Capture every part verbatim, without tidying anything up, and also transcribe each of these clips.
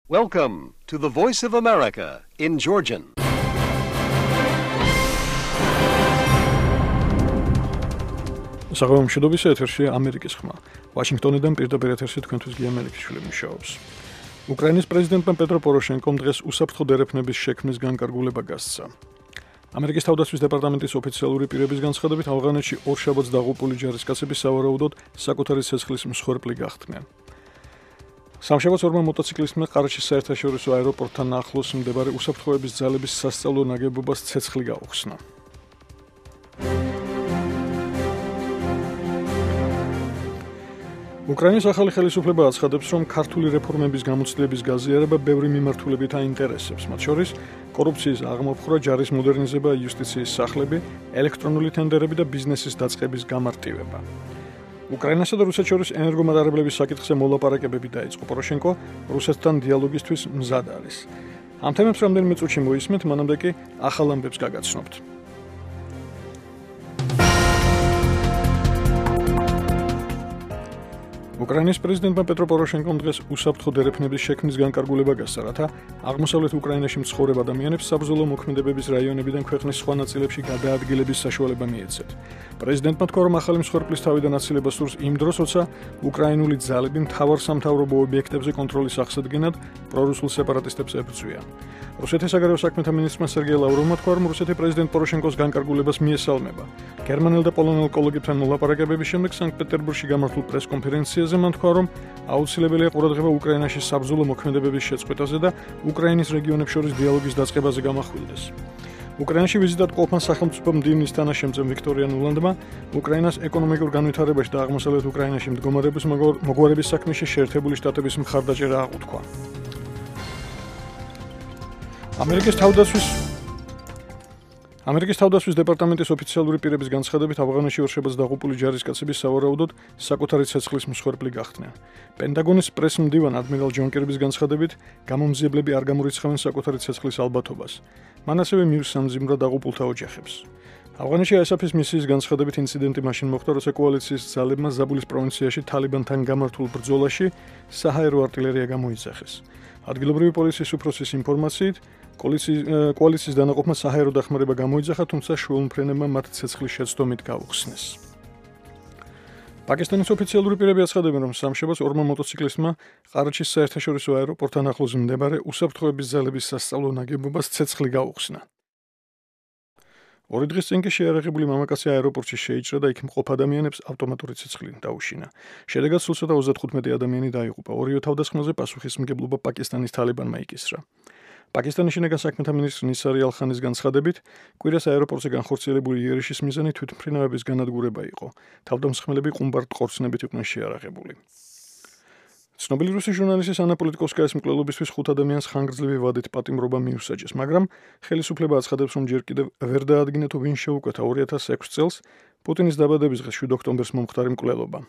Welcome to the Voice of America in Georgian. საღამომშვიდობის ეთერში ამერიკის ხმა. ვაშინგტონიდან პირდაპირ ეთერში თქვენთვის გია მელიქიშვილი მუშაობს. უკრაინის პრეზიდენტმა პეტრო პოროშენკომ დღეს უსაფრთხო დერეფნების შექმნის განკარგულება გასცა. ამერიკის თავდაცვის დეპარტამენტის ოფიციალური პირების განცხადებით, ავღანეთში ორშაბათს დაღუპული ჯარისკაცები სავარაუდოდ საკუთარი ცეცხლის მსხვერპლი გახდნენ. სამშაბათს ორმა მოტოციკლისტმა ყარაჩის საერთაშორისო აეროპორტთან ახლოს მდებარე უსაფრთხოების ძალების სასწავლო ნაგებობას ცეცხლი გაუხსნა. უკრაინის ახალი ხელისუფლება აცხადებს, რომ ქართული რეფორმების გამოცდილების გაზიარება ბევრი მიმართულებით აინტერესებს, მათ შორის კორუფციის აღმოფხვრა, ჯარის მოდერნიზება, იუსტიციის სახლები, ელექტრონული ტენდერები და ბიზნესის დაწყების გამარტივება. უკრაინასა და რუსეთს შორის ენერგომატარებლების საკითხზე მოლაპარაკებები დაიწყო. პოროშენკო რუსეთთან დიალოგისთვის მზად არის. ამ თემებს რამდენიმე წუთში მოისმენთ, მანამდე კი ახალ ამბებს გაგაცნობთ. უკრაინის პრეზიდენტმა პეტრო პოროშენკომ დღეს უსაფრთხო დერეფნების შექმნის განკარგულება გასცა, რათა აღმოსავლეთ უკრაინაში მცხოვრებ ადამიანებს საბრძოლო მოქმედებების რაიონებიდან ქვეყნის სხვა ნაწილებში გადაადგილების საშუალება მიეცეთ. პრეზიდენტმა თქვა, რომ ახალი მსხვერპლის თავიდან აცილება სურს იმ დროს, როცა უკრაინული ძალები მთავარ სამთავრობო ობიექტებზე კონტროლის აღსადგენად პრორუსულ სეპარატისტებს ებრძვიან. რუსეთის საგარეო საქმეთა მინისტრმა სერგეი ლავროვმა თქვა, რომ რუსეთი პრეზიდენტ პოროშენკოს განკარგულებას მიესალმება. გერმანელ და პოლონელ კოლეგებთან მოლაპარაკებების შემდეგ სანქტ-პეტერბურგში გამართულ პრეს-კონფერენციაზე მან თქვა, რომ აუცილებელია ყურადღება უკრაინაში საბრძოლო მოქმედებების შეწყვეტაზე და უკრაინის რეგიონებს შორის დიალოგის დაწყებაზე გამახვილდეს. უკრაინაში ვიზიტად ყოფან სახელმწიფო მდივნის თანაშემწე ვიქტორია ნულანდმა უკრაინას ეკონომიკურ განვითარებაში და აღმოსავლეთ უკრაინაში მდგომარეობის მოგვარების საქმეში შეერთებული შტატების მხარდაჭერა აღუთქვა. ამერიკის თავდაცვის ამერიკის თავდაცვის დეპარტამენტის ოფიციალური პირების განცხადებით, ავღანეთში ორშაბათს დაღუპული ჯარისკაცები სავარაუდოდ საკუთარი ცეცხლის მსხვერპლი გახდნენ. პენტაგონის პრეს-მდივან ადმირალ ჯონ კირბის განცხადებით, გამომძიებლები არ გამორიცხავენ საკუთარი ცეცხლის ალბათობას. მან ასევე მიუსამძიმვრა დაღუპულთა ოჯახებს. ავღანეთში აესაფის მისიის განცხადებით, ინციდენტი მაშინ მოხდა, როცა კოალიციის ძალებმა ზაბულის პროვინციაში თალიბანთან გამართულ ბრძოლაში საჰაერო არტილერია გამოიძახეს. ადგილობრივი პოლიციის უფროსის ინფორმაციით, კოალიციის დანაყოფმა საჰაერო დახმარება გამოიძახა, თუმცა შუალმფრენებმა მათ ცეცხლის შეცდომით გაუხსნეს. პაკისტანის ოფიციალური პირები აცხადებენ, რომ სამშაბათს ორმა მოტოციკლისტმა ყარაჩის საერთაშორისო აეროპორტთან ახლოს მდებარე უსაფრთხოების ძალების სასწავლო ნაგებობას ცეცხლი გაუხსნა. ორი დღის წინ კი შეიარაღებული მამაკაცი აეროპორტში შეიჭრა და იქ მყოფ ადამიანებს ავტომატური ცეცხლი დაუშინა. შედეგად სულ ცოტა ოცდათხუთმეტი ადამიანი დაიღუპა. ორივე თავდასხმაზე პასუხისმგებლობა პაკისტანის თალიბანმა იკისრა. პაკისტანის შინაგან საქმეთა მინისტრი ნისარი ალ-ხანის განცხადებით, კვირას აეროპორტზე განხორციელებული იერიშის მიზანი თვითმფრინავების განადგურება იყო. თავდამსხმელები ყუმბარდ ყორცნებით იყვნენ შეიარაღებული. ცნობილი რუსი ჟურნალისტის ანა პოლიტიკოვსკაის მკვლელობისთვის ხუთ ადამიანს ხანგრძლივი ვადით პატიმრობა მიუსაჯეს, მაგრამ ხელისუფლება აცხადებს, რომ ჯერ კიდევ ვერ დაადგინა თუ ვინ შეუკვეთა ორი ათას ექვსი წელს პუტინის დაბადების დღეს შვიდ ოქტომბერს მომხდარი მკვლელობა.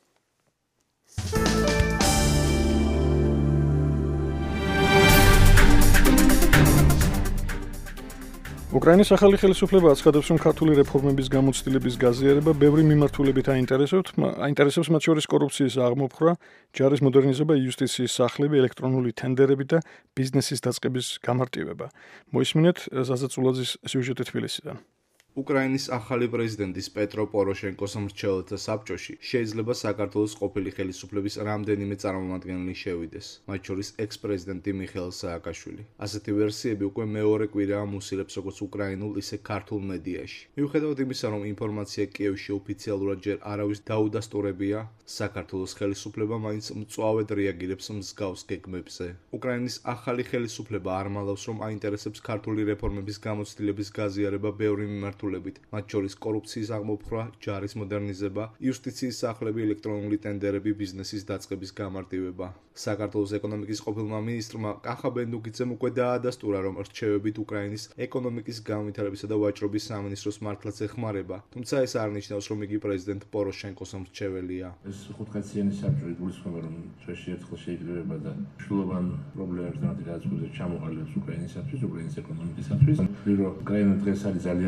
უკრაინის ახალი ხელისუფლება აცხადებს, რომ ქართული რეფორმების გამოცდილების გაზიარება ბევრი მიმართულებით აინტერესებს, აინტერესებს მათ შორის კორუფციის აღმოფხვრა, ჯარის მოდერნიზება, იუსტიციის სახლები, ელექტრონული ტენდერები და ბიზნესის დაწყების გამარტივება. მოისმინეთ ზაზა წულაძის სიუჟეტი თბილისიდან. უკრაინის ახალი პრეზიდენტის პეტრო პოროშენკოს მრჩეველთა საბჭოში შეიძლება საქართველოს ყოფილი ხელისუფლების რამდენიმე წარმომადგენელი შევიდეს, მათ შორის ექს-პრეზიდენტი მიხეილ სააკაშვილი. ასეთი ვერსიები უკვე მეორე კვირაა მუსილებს როგორც უკრაინულ, ისე ქართულ მედიაში. მიუხედავად იმისა, რომ ინფორმაცია კიევში ოფიციალურად ჯერ არავის დაუდასტურებია, საქართველოს ხელისუფლება მაინც მწვავედ რეაგირებს მსგავს გეგმებზე. უკრაინის ახალი ხელისუფლება არ მალავს, რომ აინტერესებს ქართული რეფორმების გამოცდილების გაზიარება ბევრი მიმართულებით. მათ შორის კორუფციის აღმოფხვრა, ჯარის მოდერნიზება, იუსტიციის სახლები, ელექტრონული ტენდერები, ბიზნესის დაწყების გამარტივება. საქართველოს ეკონომიკის ყოფილმა მინისტრმა კახა ბენდუგიძემ უკვე დაადასტურა, რომ რჩევებით უკრაინის ეკონომიკის განვითარებისა და ვაჭრობის სამინისტროს მართლაც ეხმარება, თუმცა ეს არ ნიშნავს, რომ იგი პრეზიდენტ პოროშენკოს მრჩეველია. ეს ხუთკაციანი საბჭო იგულისხმება, რომ ჩვენში ერთხელ შეიძლება და შულოვან პრობლემებთან ერთად ჩამოყალიბებს უკრაინისათვის, უკრაინის ეკონომიკისათვის. რომ უკრაინა დღეს არის ძალიან რთულ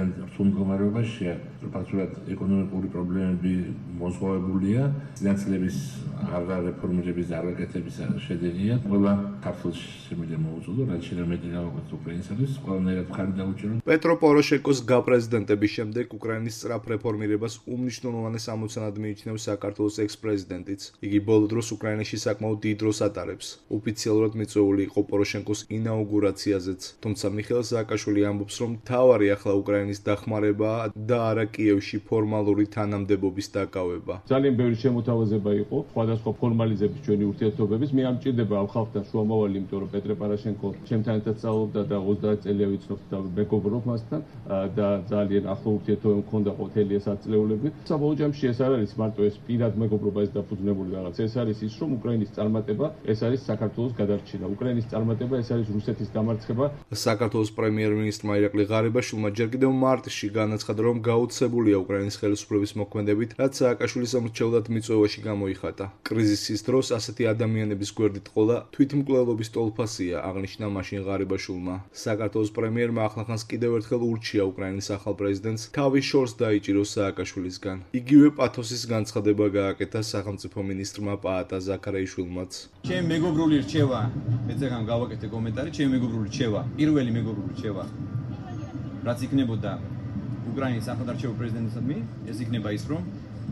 მდგომარეობაშია, ფაქტობრივად ეკონომიკური პრობლემები მოზღვავებულია, ფინანსების არარეფორმირების და არაკეთების შედეგია. ყველა ქართულ შემიძლია მოუწოდო, რაც შეიძლება მეტი გავაკეთოთ უკრაინისათვის, ყველანაირად მხარი დაუჭიროთ. პეტრო პოროშენკოს გაპრეზიდენტების შემდეგ უკრაინის სწრაფ რეფორმირებას უმნიშვნელოვანეს ამოცანად მიიჩნევს საქართველოს ექს-პრეზიდენტიც. იგი ბოლო დროს უკრაინაში საკმაოდ დიდ დროს ატარებს. ოფიციალურად მიწვეული იყო პოროშენკოს ინაუგურაციაზეც, თუმცა მიხეილ სააკაშვილი ამბობს, რომ მთავარი ახლა უკრაინის დახმარებაა და არა კიევში ფორმალური თანამდებობის დაკავება. ძალიან ბევრი შემოთავაზება იყო სხვადასხვა ფორმალიზების ჩვენი ურთიერთობების. მე ამ ჭირდება ამ ხალხთან შუამავალი, იმიტომ რომ პეტრე პოროშენკო ჩემთან ერთად სწავლობდა და ოცდაათ წელია ვიცნობ და მეგობრობ მასთან და ძალიან ახლო ურთიერთობები მქონდა ყოთელი ეს ათწლეულები. საბოლოო ჯამში ეს არ არის მარტო ეს პირად მეგობრობა ეს დაფუძნებული რაღაც. ეს არის ის, რომ უკრაინის წარმატება ეს არის საქართველოს გადარჩენა. უკრაინის წარმატება ეს არის რუსეთის დამარცხება. საქართველოს პრემიერ-მინისტრმა ირაკლი ღარიბაშვილმა ჯერ კიდევ მარტში განაცხადა, რომ გაუცებულია უკრაინის ხელისუფლების მოქმედებით, რაც სააკაშვილის მრჩევლად მიწვევაში გამოიხატა. კრიზისის დროს ასეთი ადამიანების გვერდით ყოლა თვითმკვლელობის ტოლფასია, აღნიშნა მაშინ ღარიბაშვილმა. საქართველოს პრემიერმა ახლახანს კიდევ ერთხელ ურჩია უკრაინის ახალ პრეზიდენტს თავის შორს დაიჭიროს სააკაშვილისგან. იგივე პათოსის განცხადება გააკეთა სახელმწიფო მინისტრმა პაატა ზაქარაიშვილმაც. ჩემი მეგობრული რჩევა, მეცეგან გავაკეთე კომენტარი, ჩემი მეგობრული რჩევა, პირველი მეგობრული რჩევა, რაც იქნებოდა უკრაინის ახალდარჩეულ პრეზიდენტისადმი, ეს იქნება ის, რომ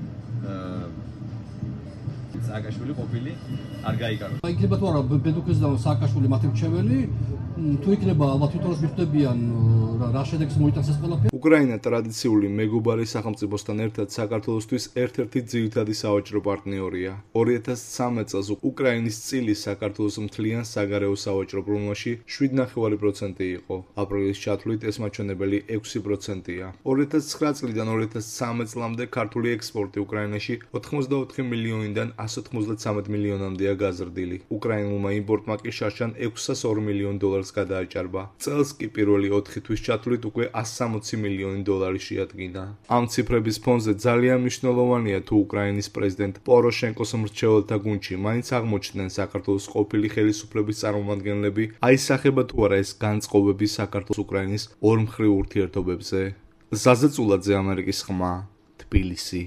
სააკაშვილი ყოფილი არ გაიკაროს. იქნება თუ არა ბედუქეს და სააკაშვილი მათი მრჩეველი, თუ იქნება ალბათ თვითონაც მიხვდებიან რა შედეგს მოიტანს ეს ყველაფერი. უკრაინა ტრადიციული მეგობარი სახელმწიფოსთან ერთად საქართველოსთვის ერთ-ერთი ძირითადი სავაჭრო პარტნიორია. ორი ათას ცხრამეტ წელს უკრაინის წილი საქართველოს მთლიან საგარეო სავაჭრო ბრუნვაში შვიდ ნახევარი პროცენტი იყო. აპრილის ჩათვლით ეს მაჩვენებელი ექვსი პროცენტია. ორი ათას ცხრა წლიდან ორი ათას ცხრამეტ წლამდე ქართული ექსპორტი უკრაინაში ოთხმოცდაოთხი მილიონიდან ასი ოცდაათი მილიონამდეა გაზრდილი. უკრაინულმა იმპორტმა კი შარშან ექვსას ორ მილიონ დოლარს გადააჭარბა. წელს კი პირველი ოთხი თვის ჩათვლით უკვე ასი სამოცი მილიონი დოლარი შეადგინა. ამ ციფრების ფონზე ძალიან მნიშვნელოვანია თუ უკრაინის პრეზიდენტ პოროშენკოს მრჩეველთა გუნდში მაინც აღმოჩნდნენ საქართველოს ყოფილი ხელისუფლების წარმომადგენლები, აისახება თუ არა ეს განწყობები საქართველოს უკრაინის ორმხრივ ურთიერთობებზე. ზაზა წულაძე, ამერიკის ხმა, თბილისი.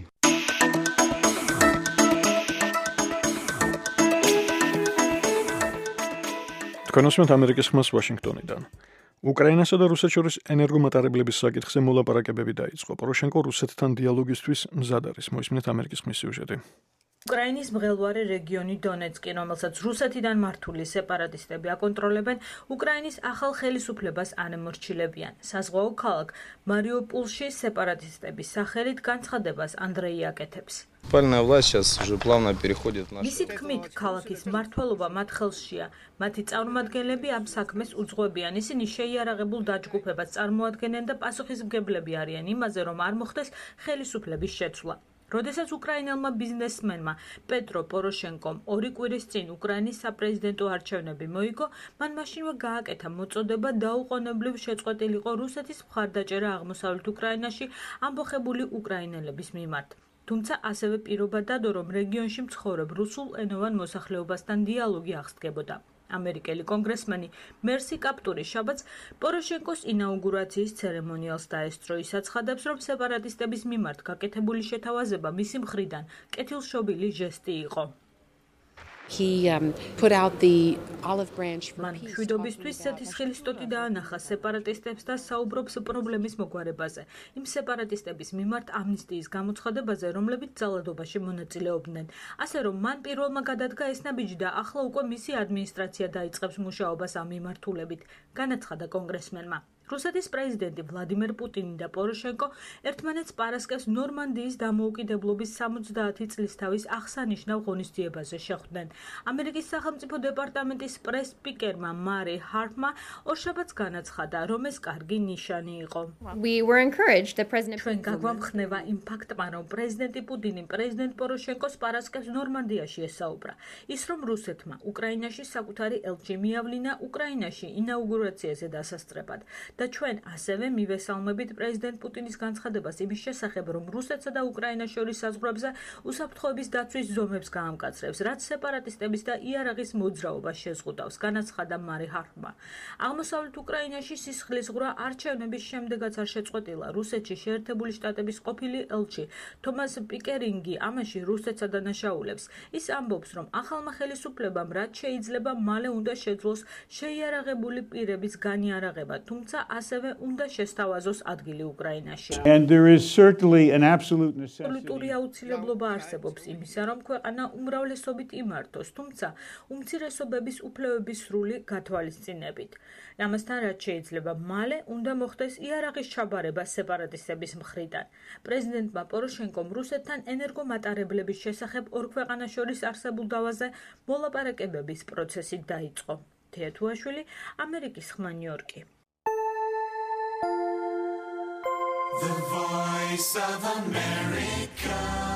თქვენოსმენთ ამერიკის ხმას ვაშინგტონიდან. უკრაინასა და რუსეთს შორის ენერგომატარებლების საკითხზე მოლაპარაკებები დაიწყო. პოროშენკო რუსეთთან დიალოგისთვის მზად არის. მოისმინეთ ამერიკის ხმის სიუჟეტი. უკრაინის მღელვარე რეგიონი დონეცკი, რომელსაც რუსეთიდან მართული სეპარატისტები აკონტროლებენ, უკრაინის ახალ ხელისუფლებას ანემორჩილებიან. საზღვაო ქალაქ მარიუპოლში სეპარატისტების სახელით განცხადებას ანდრეი აკეთებს. მისი თქმით, ქალაქის მმართველობა მათ ხელშია. მათი წარმომადგენლები ამ საქმეს უძღვებიან. ისინი შეიარაღებულ დაჯგუფებას წარმოადგენენ და პასუხისმგებლები არიან იმაზე, რომ არ მოხდეს ხელისუფლების შეცვლა. როდესაც უკრაინელმა ბიზნესმენმა პეტრო პოროშენკომ ორი კვირის წინ უკრაინის საპრეზიდენტო არჩევნები მოიგო, მან მაშინვე გააკეთა მოწოდება დაუყოვნებლივ შეწყვეტილიყო რუსეთის მხარდაჭერა აღმოსავლეთ უკრაინაში ამბოხებული უკრაინელების მიმართ. თუმცა ასევე პირობა დადო, რომ რეგიონში მცხოვრებ რუსულ ენოვან მოსახლეობასთან დიალოგი აღსდგებოდა. ამერიკელი კონგრესმენი მერსი კაპტური შაბათს პოროშენკოს ინაუგურაციის ცერემონიალს დაესწრო. ის აცხადებს, რომ სეპარატისტების მიმართ გაკეთებული შეთავაზება მისი მხრიდან კეთილშობილი ჟესტი იყო. He um, put out the olive branch for მან peace. მშვიდობისთვის სეთისხლის ტოტი დაანახა სეპარატისტებს და საუბრობს პრობლემის მოგვარებაზე. იმ სეპარატისტების მიმართ ამნისტიის გამოცხადებაზე, რომლებიც ძალადობაში მონაწილეობდნენ. ასე რომ მან პირველმა გადადგა ეს ნაბიჯი და ახლა უკვე მისი ადმინისტრაცია დაიწყებს მუშაობას ამ მიმართულებით, განაცხადა კონგრესმენმა. რუსეთის პრეზიდენტი ვლადიმერ პუტინი და პოროშენკო ერთმანეთს პარასკევს ნორმანდიის დამოუკიდებლობის სამოცდაათი წლისთავის აღსანიშნავ ღონისძიებაზე შეხვდნენ. ამერიკის სახელმწიფო დეპარტამენტის პრეს-სპიკერმა მარი ჰარტმა ორშაბათს განაცხადა, რომ ეს კარგი ნიშანი იყო. We were encouraged that President ჩვენ გაგვამხნევა იმ ფაქტმა, რომ პრეზიდენტი პუტინი პრეზიდენტ პოროშენკოს პარასკევს ნორმანდიაში ესაუბრა. ის რომ რუსეთმა უკრაინაში საკუთარი ელჩი მიავლინა უკრაინაში ინაუგურაციაზე დასასწრებად. და ჩვენ ასევე მივესალმებით პრეზიდენტ პუტინის განცხადებას იმის შესახებ, რომ რუსეთსა და უკრაინას შორის საზღვრებზე უსაფრთხოების დაცვის ზომებს გაამკაცრებს, რაც სეპარატისტების და იარაღის მოძრაობას შეზღუდავს, განაცხადა მარი ჰარფმა. აღმოსავლეთ უკრაინაში სისხლის ზღვრა არჩევნების შემდეგაც არ შეწყვეტილა. რუსეთში შეერთებული შტატების ყოფილი ელჩი თომას პიკერინგი ამაში რუსეთს ადანაშაულებს. ის ამბობს, რომ ახალმა ხელისუფლებამ რაც შეიძლება მალე უნდა შეძლოს შეიარაღებული პირების განიარაღება, თუმცა ასევე უნდა შესთავაზოს ადგილი უკრაინაში. აბსოლუტური აუცილებლობა არსებობს იმისა, რომ ქვეყანა უმრავლესობით იმართოს, თუმცა უმცირესობების უფლებების სრული გათვალისწინებით. ამასთან რაც შეიძლება მალე უნდა მოხდეს იარაღის ჩაბარება სეპარატისტების მხრიდან. პრეზიდენტმა პოროშენკომ რუსეთთან ენერგომატარებლების შესახებ ორ ქვეყანას შორის არსებულ დავაზე მოლაპარაკებების პროცესი დაიწყო. თეა თუაშვილი, ამერიკის ხმა, ნიუ-იორკი. The Voice of America.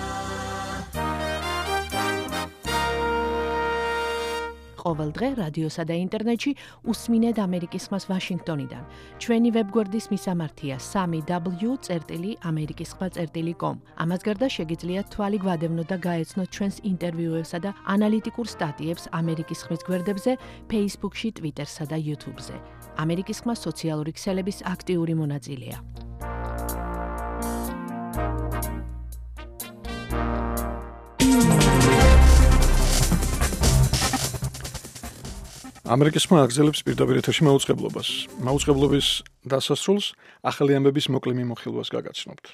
ყოველ დღე რადიოსა და ინტერნეტში უსმინეთ ამერიკის ხმას ვაშინგტონიდან. ჩვენი ვებგვერდის მისამართია სამი დაბლიუ წერტილი ამერიკის ხმა წერტილი კომ. ამას გარდა შეგიძლიათ თვალი გვადევნოთ და გაეცნოთ ჩვენს ინტერვიუებსა და ანალიტიკურ სტატიებს ამერიკის ხმის გვერდებზე, Facebook-ში, Twitter-სა და YouTube-ზე. ამერიკის ხმა სოციალური ქსელების აქტიური მონაწილეა. ამერიკის ხმა აგზელებს პირდაპირ ეთერში მაუწყებლობას. მაუწყებლობის დასასრულს ახალი ამბების მოკლე მიმოხილვას გაგაცნობთ.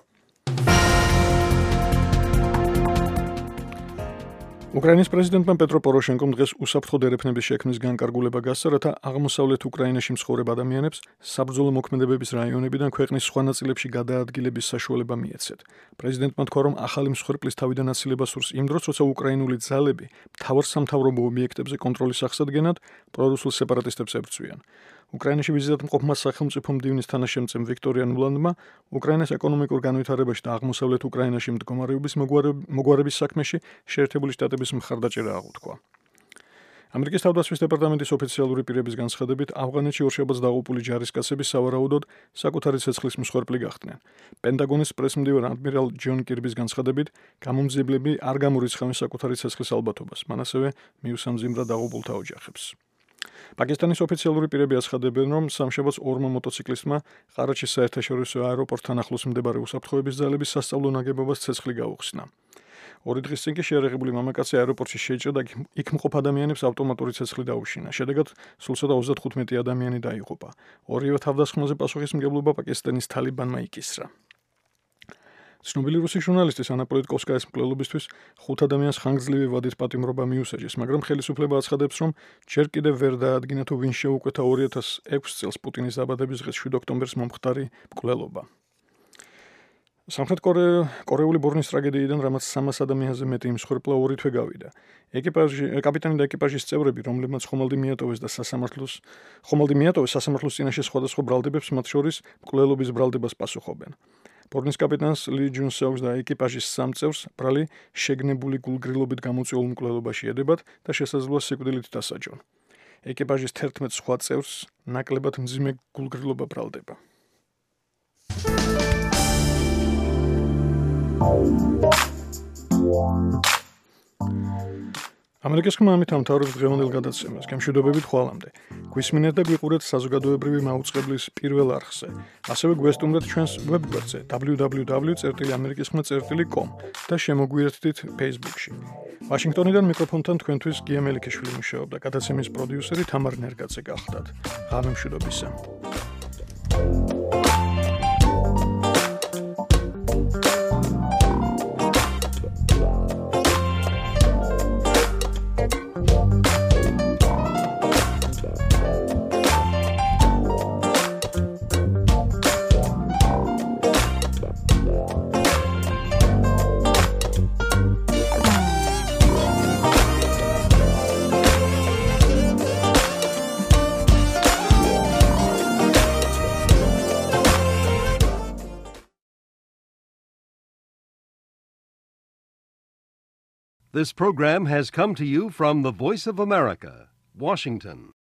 უკრაინის პრეზიდენტმა პეტრო პოროშენკომ დღეს უსაფრთხო დერეფნების შექმნის განკარგულება გასცა, რათა აღმოსავლეთ უკრაინაში მცხოვრებ ადამიანებს საბრძოლო მოქმედებების რაიონებიდან ქვეყნის სხვა ნაწილებში გადაადგილების საშუალება მიეცეთ. პრეზიდენტმა თქვა, რომ ახალი მსხვერპლის თავიდან აცილება სურს იმ დროს, როცა უკრაინული ძალები მთავარ სამთავრობო ობიექტებზე კონტროლის აღსადგენად პრორუსულ სეპარატისტებს ებრძვიან. უკრაინაში ვიზიტად მყოფმა სახელმწიფო მდივნის თანაშემწემ ვიქტორია ნულანდმა უკრაინის ეკონომიკურ განვითარებაში და აღმოსავლეთ უკრაინაში მდგომარეობის მოგვარების საქმეში შეერთებული შტატების მხარდაჭერა აღუთქვა. ამერიკის თავდაცვის დეპარტამენტის ოფიციალური პირების განცხადებით, ავღანეთში ორშაბათს დაღუპული ჯარისკაცები სავარაუდოდ საკუთარი ცეცხლის მსხვერპლი გახდნენ. პენტაგონის პრესმდივარ ადმირალ ჯონ კირბის განცხადებით, გამომძიებლები არ გამორიცხავენ საკუთარი ცეცხლის ალბათობას, მან ასევე მიუსამძიმრა დაღუპულთა ოჯახებს. პაკისტანის ოფიციალური პირები აცხადებენ, რომ სამშაბათს ორმა მოტოციკლისტმა ყარაჩის საერთაშორისო აეროპორტთან ახლოს მდებარე უსაფრთხოების ძალების სასწავლო ნაგებობას ცეცხლი გაუხსნა. ორი დღის წინ კი შეერაღებული მამაკაცი აეროპორტში შეიჭრა და იქ მყოფ ადამიანებს ავტომატური ცეცხლი დაუშინა. შედეგად სულ ცოტა ოცდათხუთმეტი ადამიანი დაიღუპა. ორივე თავდასხმაზე პასუხისმგებლობა პაკისტანის თალიბანმა იკისრა. ცნობილი რუსი ჟურნალისტის ანა პოლიტკოვსკაის მკვლელობისთვის ხუთ ადამიანს ხანგრძლივი ვადის პატიმრობა მიუსაჯეს, მაგრამ ხელისუფლება აცხადებს, რომ ჯერ კიდევ ვერ დაადგინა თუ ვინ შეუკვეთა ორი ათას ექვსი წელს პუტინის დაბადების დღეს შვიდ ოქტომბერს მომხდარი მკვლელობა. სამხრეთ კორეული ბორნის ტრაგედიიდან, რამაც სამას ადამიანზე მეტი მსხვერპლა ორი თვე გავიდა. ეკიპაჟი, კაპიტანი და ეკიპაჟის წევრები, რომლებმაც ხომალდი მიატოვეს და სასამართლოს ხომალდი მიატოვეს სასამართლოს წინაშე სხვადასხვა ბრალდებებს, მათ შორის მკვლელობის ბრალდებას პასუხობენ. ბორნის კაპიტანს ლი ჯუნსეუს და ეკიპაჟის სამ წევრს ბრალი შეგნებული გულგრილობით გამოწვეულ მკვლელობაში ედებათ და შესაძლოა სიკვდილით დასაჯონ. ეკიპაჟის თერთმეტ სხვა წევრს ნაკლებად მძიმე გულგრილობა ბრალდება. ამერიკის ხმა ამით ამთავრებს დღევანდელ გადაცემას. გემშვიდობებით ხვალამდე. გვისმინეთ და გვიყურეთ საზოგადოებრივი მაუწყებლის პირველ არხზე. ასევე გვესტუმრეთ ჩვენს ვებგვერდზე დაბლიუ დაბლიუ დაბლიუ წერტილი ამერიკის ხმა წერტილი კომ და შემოგვიერთდით Facebook-ში. ვაშინგტონიდან მიკროფონთან თქვენთვის გია მელიქიშვილი მუშაობდა. გადაცემის პროდიუსერი თამარ ნერგაძე გახლდათ. ღამე მშვიდობისა. This program has come to you from the Voice of America, Washington.